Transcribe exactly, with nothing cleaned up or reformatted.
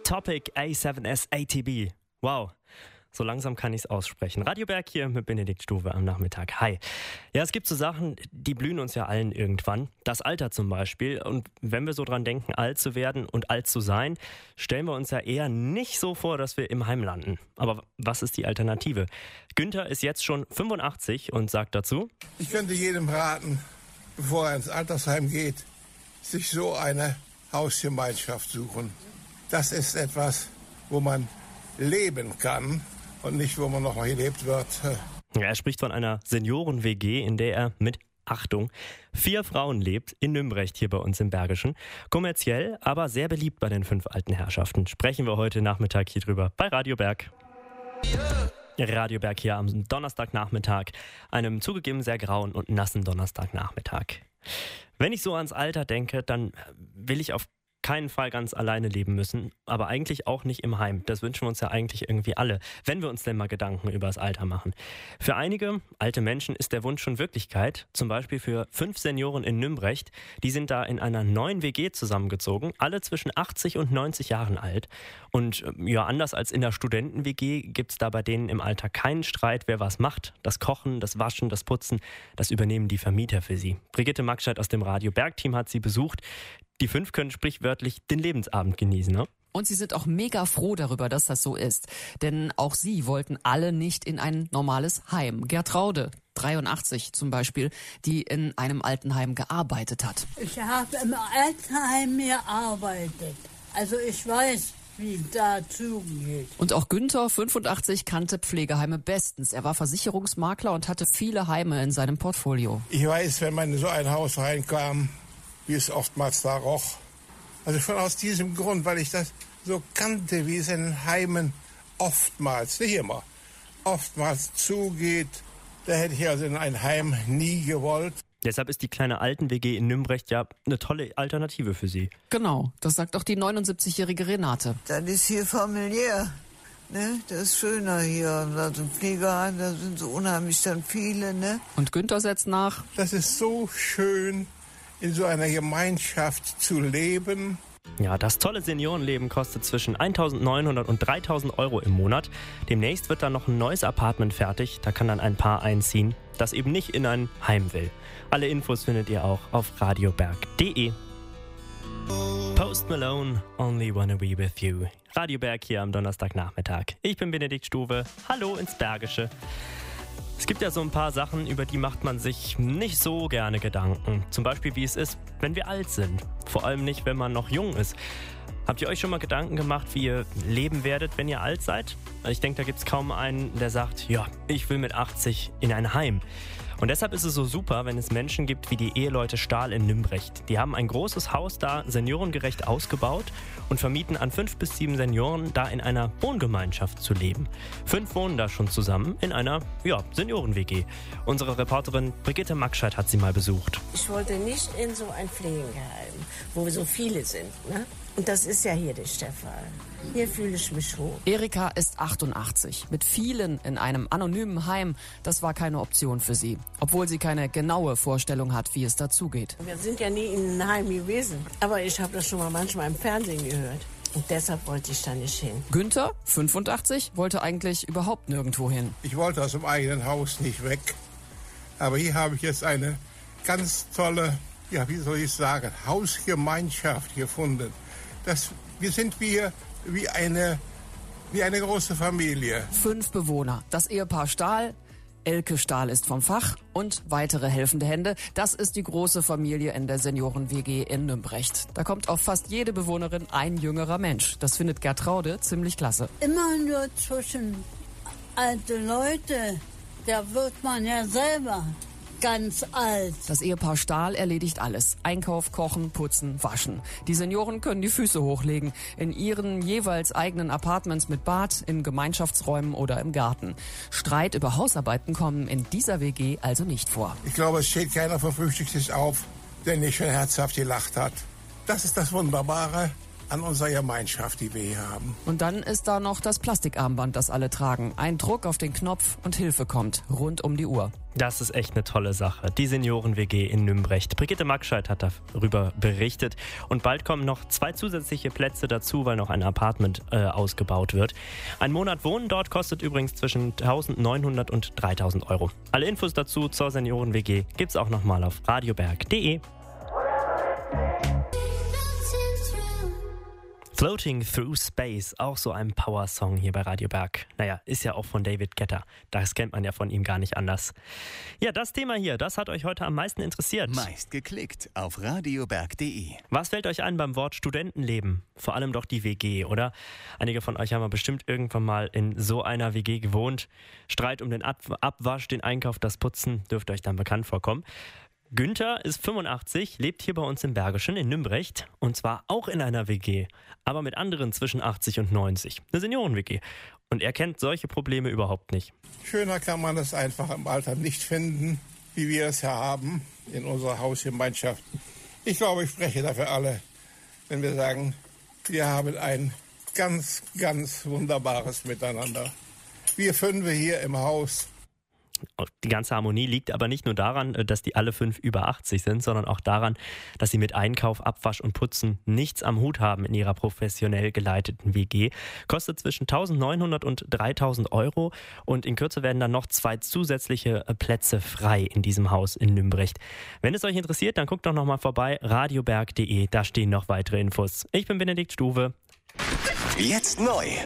Topic A seven S A T B. Wow. So langsam kann ich es aussprechen. Radio Berg hier mit Benedikt Stuwe am Nachmittag. Hi. Ja, es gibt so Sachen, die blühen uns ja allen irgendwann. Das Alter zum Beispiel. Und wenn wir so dran denken, alt zu werden und alt zu sein, stellen wir uns ja eher nicht so vor, dass wir im Heim landen. Aber was ist die Alternative? Günther ist jetzt schon fünfundachtzig und sagt dazu: Ich könnte jedem raten, bevor er ins Altersheim geht, sich so eine Hausgemeinschaft suchen. Das ist etwas, wo man leben kann und nicht, wo man noch mal gelebt wird. Ja, er spricht von einer Senioren-W G, in der er mit, Achtung, vier Frauen lebt, in Nümbrecht hier bei uns im Bergischen. Kommerziell, aber sehr beliebt bei den fünf alten Herrschaften. Sprechen wir heute Nachmittag hier drüber bei Radio Berg. Radio Berg hier am Donnerstagnachmittag, einem zugegeben sehr grauen und nassen Donnerstagnachmittag. Wenn ich so ans Alter denke, dann will ich auf keinen Fall ganz alleine leben müssen, aber eigentlich auch nicht im Heim. Das wünschen wir uns ja eigentlich irgendwie alle, wenn wir uns denn mal Gedanken über das Alter machen. Für einige alte Menschen ist der Wunsch schon Wirklichkeit, zum Beispiel für fünf Senioren in Nümbrecht. Die sind da in einer neuen W G zusammengezogen, alle zwischen achtzig und neunzig Jahren alt. Und ja, anders als in der Studenten-W G gibt es da bei denen im Alter keinen Streit, wer was macht. Das Kochen, das Waschen, das Putzen, das übernehmen die Vermieter für sie. Brigitte Magscheid aus dem Radio Berg-Team hat sie besucht. Die fünf können sprichwörtlich den Lebensabend genießen, ne? Und sie sind auch mega froh darüber, dass das so ist. Denn auch sie wollten alle nicht in ein normales Heim. Gertraude, dreiundachtzig zum Beispiel, die in einem Altenheim gearbeitet hat. Ich habe im Altenheim gearbeitet. Also ich weiß, wie da zugeht. Und auch Günther, fünfundachtzig, kannte Pflegeheime bestens. Er war Versicherungsmakler und hatte viele Heime in seinem Portfolio. Ich weiß, wenn man in so ein Haus reinkam, wie es oftmals da roch. Also schon aus diesem Grund, weil ich das so kannte, wie es in den Heimen oftmals, nicht immer, oftmals zugeht. Da hätte ich also in ein Heim nie gewollt. Deshalb ist die kleine Alten-W G in Nümbrecht ja eine tolle Alternative für Sie. Genau, das sagt auch die neunundsiebzigjährige Renate. Das ist hier familiär. Ne? Das ist schöner hier. Also Pflegeheim, da sind so unheimlich dann viele. Ne? Und Günther setzt nach: Das ist so schön, in so einer Gemeinschaft zu leben. Ja, das tolle Seniorenleben kostet zwischen eintausendneunhundert und dreitausend Euro im Monat. Demnächst wird dann noch ein neues Apartment fertig. Da kann dann ein Paar einziehen, das eben nicht in ein Heim will. Alle Infos findet ihr auch auf radioberg punkt de. Post Malone, Only Wanna Be With You. Radio Berg hier am Donnerstagnachmittag. Ich bin Benedikt Stuwe. Hallo ins Bergische. Es gibt ja so ein paar Sachen, über die macht man sich nicht so gerne Gedanken. Zum Beispiel, wie es ist, wenn wir alt sind. Vor allem nicht, wenn man noch jung ist. Habt ihr euch schon mal Gedanken gemacht, wie ihr leben werdet, wenn ihr alt seid? Ich denke, da gibt es kaum einen, der sagt, ja, ich will mit achtzig in ein Heim. Und deshalb ist es so super, wenn es Menschen gibt wie die Eheleute Stahl in Nümbrecht. Die haben ein großes Haus da seniorengerecht ausgebaut und vermieten an fünf bis sieben Senioren, da in einer Wohngemeinschaft zu leben. Fünf wohnen da schon zusammen in einer, ja, Senioren-W G. Unsere Reporterin Brigitte Magscheid hat sie mal besucht. Ich wollte nicht in so ein Pflegeheim, wo so viele sind, ne? Und das ist ja hier nicht der Fall. Hier fühle ich mich hoch. Erika ist achtundachtzig. Mit vielen in einem anonymen Heim, das war keine Option für sie. Obwohl sie keine genaue Vorstellung hat, wie es dazugeht. Wir sind ja nie in einem Heim gewesen. Aber ich habe das schon mal manchmal im Fernsehen gehört. Und deshalb wollte ich da nicht hin. Günther, fünfundachtzig, wollte eigentlich überhaupt nirgendwo hin. Ich wollte aus dem eigenen Haus nicht weg. Aber hier habe ich jetzt eine ganz tolle, ja, wie soll ich sagen, Hausgemeinschaft gefunden. Das, wir sind wie, wie, eine, wie eine große Familie. Fünf Bewohner. Das Ehepaar Stahl, Elke Stahl ist vom Fach und weitere helfende Hände. Das ist die große Familie in der Senioren-W G in Nümbrecht. Da kommt auf fast jede Bewohnerin ein jüngerer Mensch. Das findet Gertraude ziemlich klasse. Immer nur zwischen alte Leute, da wird man ja selber ganz alt. Das Ehepaar Stahl erledigt alles. Einkauf, Kochen, Putzen, Waschen. Die Senioren können die Füße hochlegen. In ihren jeweils eigenen Apartments mit Bad, in Gemeinschaftsräumen oder im Garten. Streit über Hausarbeiten kommen in dieser W G also nicht vor. Ich glaube, es steht keiner vom Frühstückstisch auf, der nicht schon herzhaft gelacht hat. Das ist das Wunderbare. an unserer Gemeinschaft, die wir hier haben. Und dann ist da noch das Plastikarmband, das alle tragen. Ein Druck auf den Knopf und Hilfe kommt, rund um die Uhr. Das ist echt eine tolle Sache. Die Senioren-W G in Nümbrecht. Brigitte Magscheid hat darüber berichtet. Und bald kommen noch zwei zusätzliche Plätze dazu, weil noch ein Apartment äh, ausgebaut wird. Ein Monat Wohnen dort kostet übrigens zwischen eintausendneunhundert und dreitausend Euro. Alle Infos dazu zur Senioren-W G gibt's auch nochmal auf radioberg punkt de. Floating Through Space, auch so ein Power-Song hier bei Radio Berg. Naja, ist ja auch von David Guetta. Das kennt man ja von ihm gar nicht anders. Ja, das Thema hier, das hat euch heute am meisten interessiert. Meist geklickt auf radioberg punkt de. Was fällt euch ein beim Wort Studentenleben? Vor allem doch die W G, oder? Einige von euch haben ja bestimmt irgendwann mal in so einer W G gewohnt. Streit um den Ab- Abwasch, den Einkauf, das Putzen dürfte euch dann bekannt vorkommen. Günther ist fünfundachtzig, lebt hier bei uns im Bergischen in Nümbrecht und zwar auch in einer W G, aber mit anderen zwischen achtzig und neunzig. Eine Senioren-W G. Und er kennt solche Probleme überhaupt nicht. Schöner kann man es einfach im Alter nicht finden, wie wir es hier haben in unserer Hausgemeinschaft. Ich glaube, ich spreche dafür alle, wenn wir sagen, wir haben ein ganz, ganz wunderbares Miteinander. Wir fünf hier im Haus. Die ganze Harmonie liegt aber nicht nur daran, dass die alle fünf über achtzig sind, sondern auch daran, dass sie mit Einkauf, Abwasch und Putzen nichts am Hut haben in ihrer professionell geleiteten W G. Kostet zwischen eintausendneunhundert und dreitausend Euro und in Kürze werden dann noch zwei zusätzliche Plätze frei in diesem Haus in Nümbrecht. Wenn es euch interessiert, dann guckt doch noch mal vorbei, radioberg punkt de, da stehen noch weitere Infos. Ich bin Benedikt Stuwe. Jetzt neu.